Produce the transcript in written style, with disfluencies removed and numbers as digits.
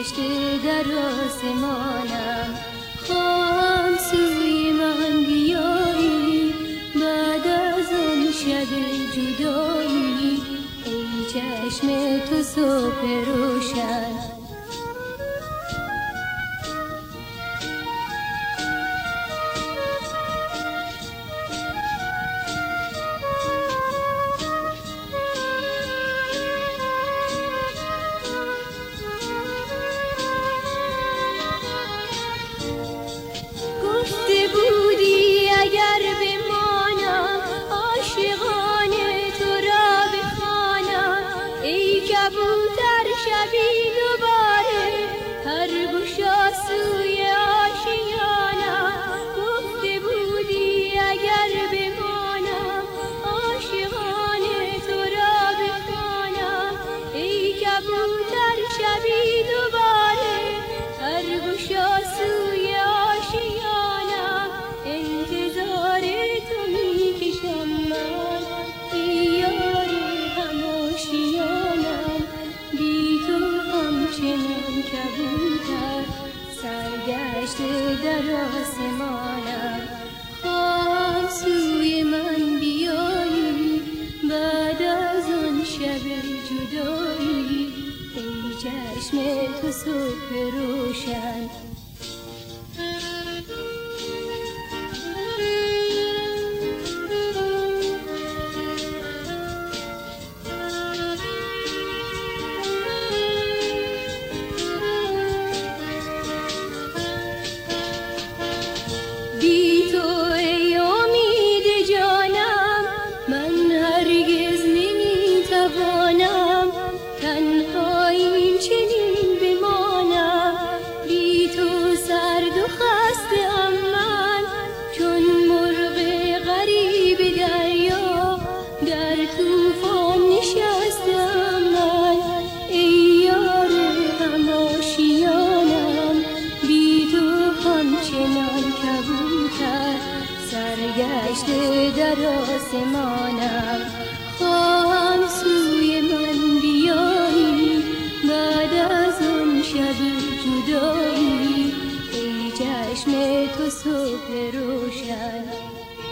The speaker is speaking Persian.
سرگشته در آسمانم، خواهم سوی من بیایی بعد از آن شب جدایی، ای چشم تو صبح روشن. گفته بودی اگر بمانم عاشقانه تو را بخوانم، ای کبوتر شبی دوباره پرگشا سوی آشیانم. گفته بودی اگر بمانم عاشقانه تو را بخوانم، ای کبوتر شبی دوباره پرگشا سوی آشیانم. انتظار تو می کشم من ای یار هم آشیانم، بی تو همچنان کبوتر سرگشته در آسمانم. خواهم سوی من بیایی بعد از آن شب جدایی، ای چشم تو صبح روشن. بی تو ای امید جانم من هرگز نمی توانم تنها این چنین بمانم. بی تو سرد و خسته ام من چون مرغ غریب دریا، در طوفان نشستم من ای یار هم آشیانم، بی تو همچنان کبوتر سرگشته در آسمانم. خواهم سوی من بیایی بعد از آن شب جدایی، ای چشم تو صبح روشن.